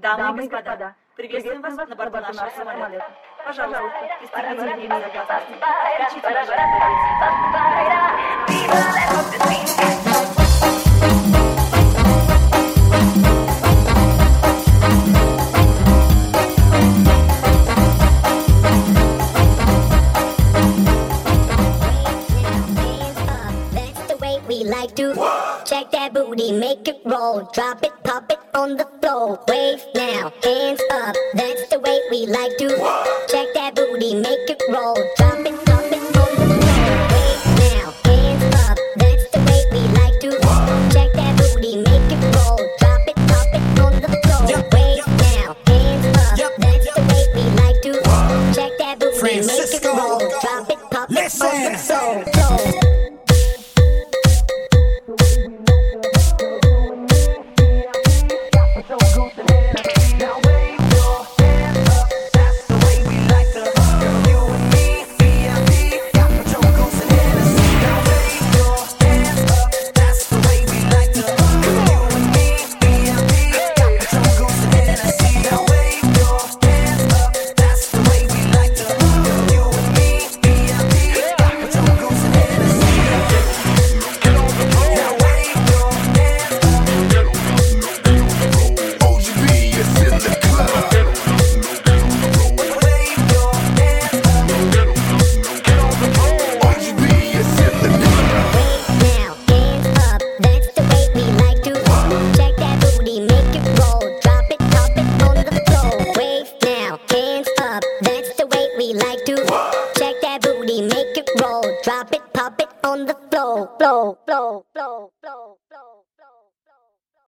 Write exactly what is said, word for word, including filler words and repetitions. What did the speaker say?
Дамы и господа, приветствуем вас на борту нашего самолета. Пожалуйста, пристегните ремни безопасности. Включите We like to what? Check that booty, make it roll, drop it, pop it on the floor. Wave now, hands up, that's the way we like to what? Check that booty, make it roll, drop it, pop it on the floor. Wave now, hands up, that's the way we like to what? Check that booty, make it roll, drop it, pop it on the floor. Yep, Wave yep. now, hands up, yep, that's yep. the way we like to what? Check that booty, Francisco. Make it roll, drop it, pop Listen. It on the floor. floor. Drop it, pop it on the floor, floor, floor, floor, floor, floor, floor.